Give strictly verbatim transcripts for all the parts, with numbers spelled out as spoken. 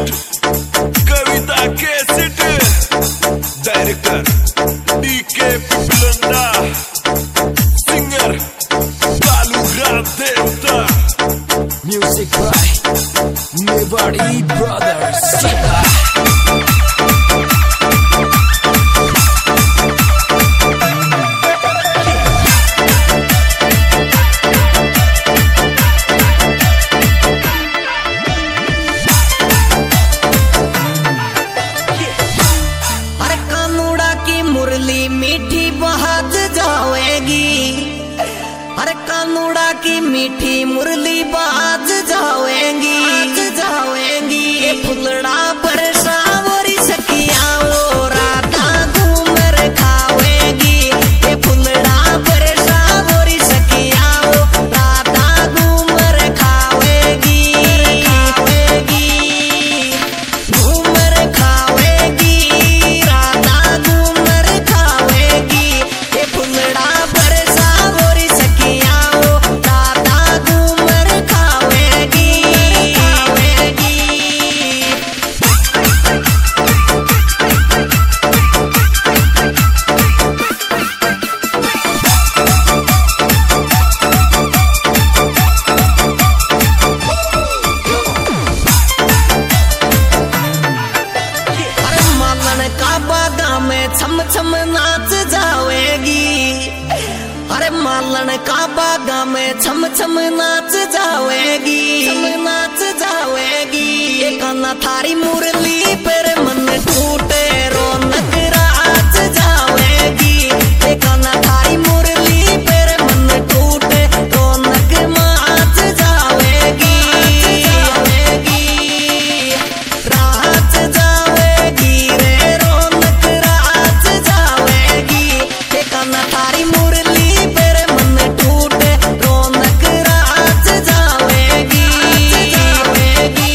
Present Kavita cassette director D K Piplanda singer कालूग्राम देवता music by Mewari brothers. मीठी बहाज जाएगी, अरे कानूड़ा की मीठी मुरली बाज जाएगी जाएगी ये फुलड़ा बरसा वरी सखिया वो राधा घूमर खावेगी, ये फुलड़ा बरसा वरी सखिया वो राधा घूमर खावेगी खावेगी घूमर खावेगी राधा घूमर खावेगी, ये फुलड़ा बरसा वरी सखिया वो राधा घूमर खावेगी खावेगी। अरे मालन का बागा में छम छम नाच जाएगी, अरे मालन का बागा में छम छम नाच जाएगी नाच जाएगी ये काना थारी मुरली पर मन टूटे रौनक राज जाएगी, ये काना थारी मुरली पर मन टूटे रौनक माच जाएगी जाएगी राज जाएगी रे रौनक राज जाएगी, ये काना थारी मुरली पर मन टूटे रौनक राज जाएगी जाएगी।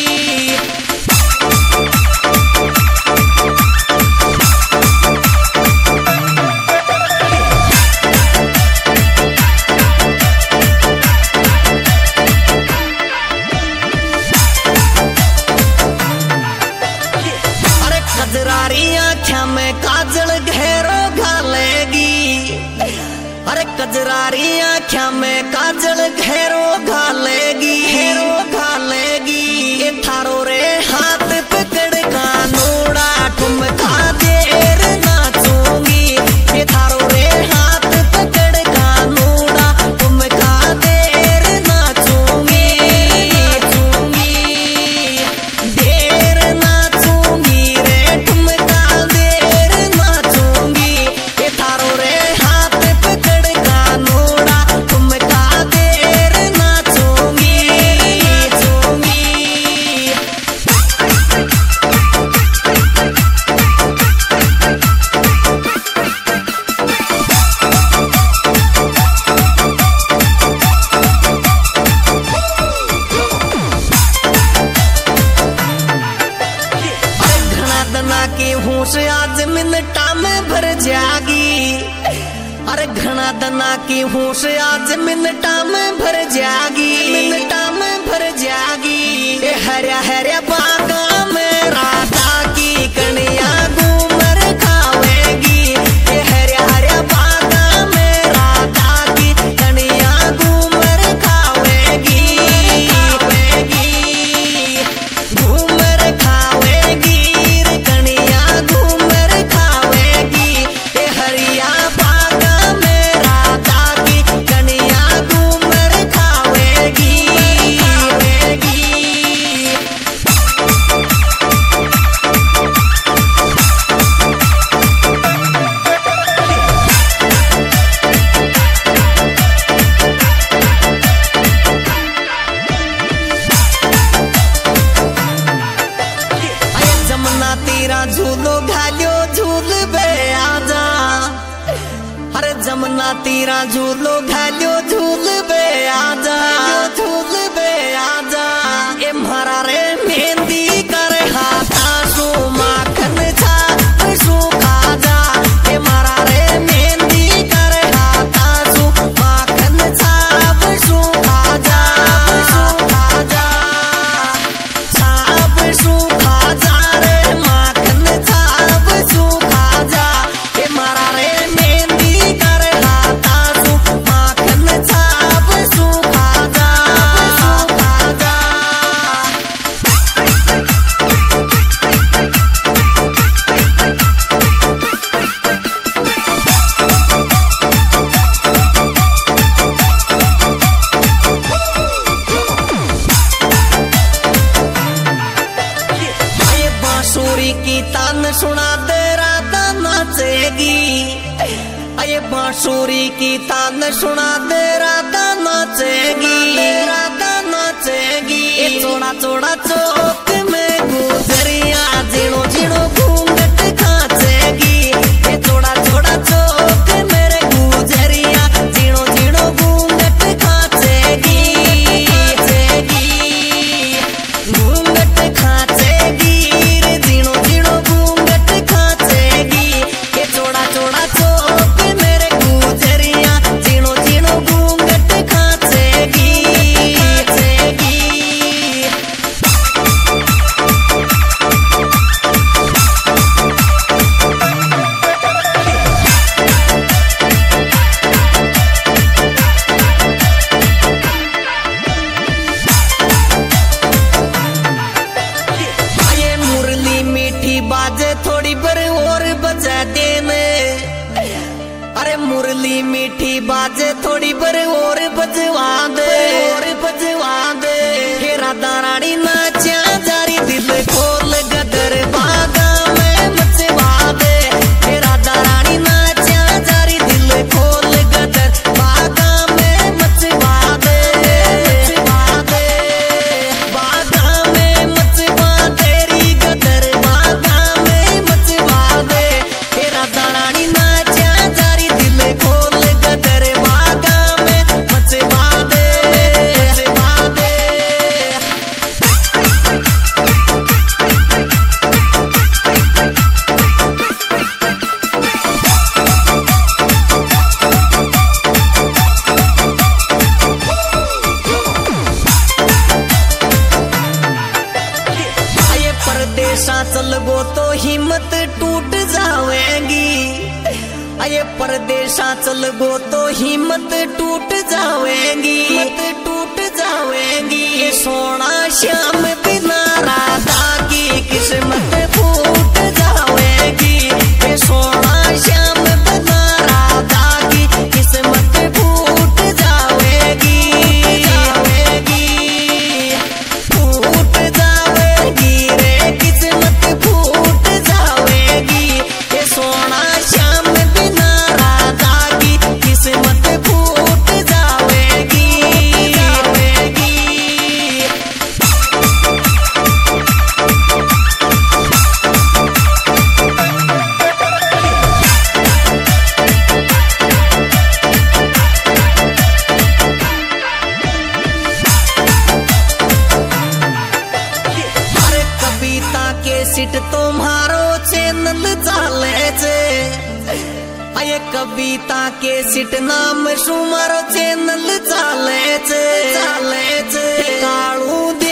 अरे कजरारी आँखों में काजल घेरो घालेगी, अरे कजरारी आँखों में काजल घेरो घालेगी घेरो घालेगी ये थारो रे हाथ पकड़ कानूड़ा ठुमका देर नाचूंगी, ये थारो रे हाथ पकड़ कानूड़ा ठुमका देर नाचूंगी नाचूंगी देर नाचूंगी रे ठुमका देर नाचूंगी, ये थारो रे हाथ पकड़ कानूड़ा ठुमका देर नाचूंगी नाचूंगी। अरे घना दना की होश आज मिनटा में भर जागी, अरे घना दना की होश आज मिनटा में भर जागी मिनटा में भर जागी ये हरिया हरिया बागा में राधा की कन्या घूमर खावेगी, ये हरिया हरिया बागा में राधा की कन्या घूमर खावेगी खावेगी घूमर खावेगी रे कन्या घूमर खावेगी, ये हरिया बागा में राधा की कन्या घूमर खावेगी खावेगी। अरे जमुना तीरा झूलो घालियो झूल बे आजा, अरे जमुना तीरा झूलो घालियो झूल बे आजा झूल बे आजा ये म्हारा रे मेहंदी कर हाथा सो माखन छा सो खाजा, ये म्हारा रे मेहंदी कर हाथा सो माखन छा सो खाजा सो खाजा छाप सो सुना दे राधा नाचेगी। अये बांसुरी की तान सुना दे राधा नाचेगी। राधा नाचेगी चौड़ा चौड़ा चौक में गुजरिया जीणो जीणो घूंघट खाचेगी। ये चौड़ा चौड़ा चौक मेरे गुजरिया जीणो जीणो घूंघट खाचेगी। घूंघट खाचेगी रे जीणो जीणो घूंघट खाचेगी। ये चौड़ा चौड़ा चौक मेरे गुजरिया जीणो जीणो घूंघट खाचेगी। बाजे थोड़ी बर और बजा देने। अरे मुरली मीठी बाजे थोड़ी बर और बजवा दे और बजवा दे। हे राधा रानी नाचा जारी दिल खोल गदर बागा में मचवा दे। हे राधा रानी नाचा जारी दिल खोल गदर बागा में मचवा दे। मचवा दे बागा में मचवा तेरी गदर बागा में मचवा दे। हे राधा रानी नाचा जारी दिल खोल गदर बागा में मचवा दे। मचवा दे परदेशा चल गो तो हिम्मत टूट जावेगी। अये परदेशा चल गो तो हिम्मत टूट जावेगी। हिम्मत टूट जावेगी ये सोना श्याम बिना राधा की किस्मत फूट जावेगी। ये सोना श्याम बिना राधा की किस्मत फूट जावेगी। जावेगी फूट जावेगी रे किस्मत फूट जावेगी। ये सोना श्याम बिना राधा की किस्मत फूट जावेगी। जावेगी अरे कविता के सिट तुम्हारो चैनल चाले छे। अये कविता के सिट नाम सुमारो चैनल चाले छे। चाले छे कालू